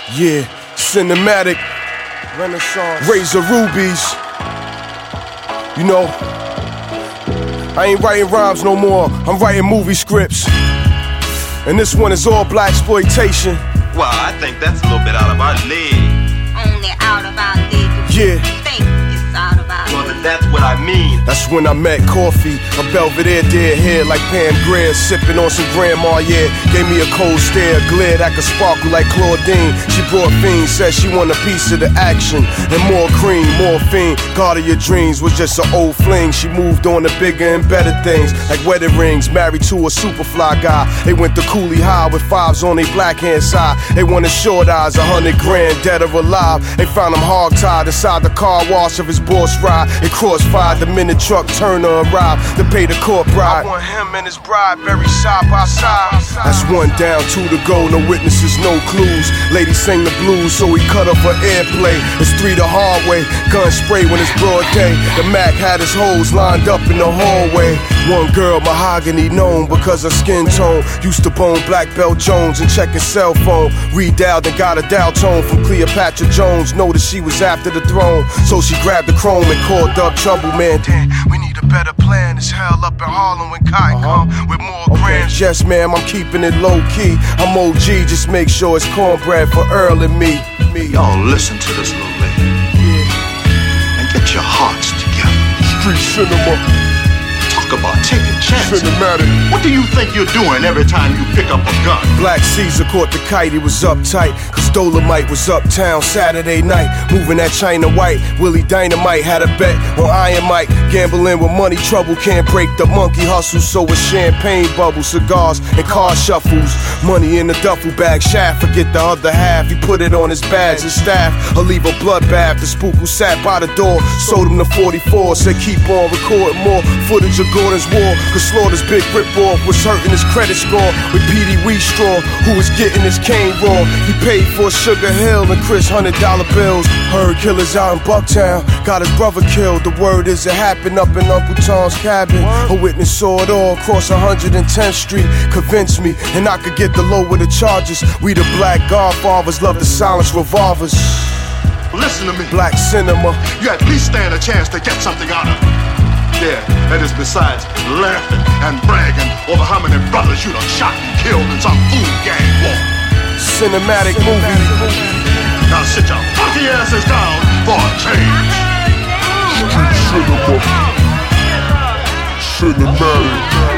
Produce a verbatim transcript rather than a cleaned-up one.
Yeah, cinematic, Renaissance, Razor Rubies. You know, I ain't writing rhymes no more, I'm writing movie scripts. And this one is all black exploitation. Well, I think that's a little bit out of our league. Only out of our league. Yeah. Think it's out of our Well, league. then that's what I mean. That's when I met Coffee, a Belvedere dead head like Pam Grier, sipping on some Grandma, yeah. Gave me a cold stare, a glare that could sparkle like Claudine. She brought fiends, said she want a piece of the action. And more cream, morphine, God of your dreams was just an old fling. She moved on to bigger and better things, like wedding rings, married to a superfly guy. They went to Cooley High with fives on their black hand side. They wanted short eyes, a hundred grand, dead or alive. They found him hog-tied inside the car wash of his boss ride. They crossfired the minute truck Turner arrived to pay the court bride. I want him and his bride buried side by side. That's one down, two to go, no witnesses, no clues. Lady sang the blues, so he cut up for airplay. It's three the hard way, gun spray when it's broad day. The Mac had his hoes lined up in the hallway. One girl, mahogany known because her skin tone. Used to bone Black Belt Jones and check his cell phone. Redialed and got a dial tone from Cleopatra Jones. Noticed she was after the throne, so she grabbed the chrome and called up Trouble Man. Damn, we need a better plan. It's hell up in Harlem when Cotton uh-huh. come with more okay. grams. Yes, ma'am, I'm keeping it low key. I'm O G, just make sure it's cornbread for Earl and me. me. Y'all listen to this little lady. Yeah. And get your hearts together. Street cinema. Talk about taking chances. Cinematic. What do you think you're doing every time you pick up a gun? Black Caesar caught the kite, he was uptight, cause Dolomite was uptown Saturday night. Moving that China White, Willie Dynamite had a bet on Iron Mike. Gambling with money trouble, can't break the monkey hustle. So it's champagne bubbles, cigars, and car shuffles. Money in the duffel bag, Shaft forget the other half. He put it on his badge and staff, or leave a bloodbath. The spook who sat by the door sold him the forty-four, said keep on recording more footage of Gordon's War, cause Slaughter's big rip-off was hurting his credit score with Petey Wheatstraw, who was getting his cane raw. He paid for Sugar Hill and Chris hundred dollar bills. Heard killers out in Bucktown, got his brother killed. The word is it happened up in Uncle Tom's cabin. A witness saw it all across one hundred tenth Street. Convinced me, and I could get the lower the charges. We the black godfathers, love to silence revolvers. Listen to me. Black cinema. You at least stand a chance to get something out of it. Yeah, that is besides laughing and bragging over how many brothers you done shot and killed in some food gang war. Cinematic movie. Now sit your funky asses down for a change. Street cinema. Cinematic.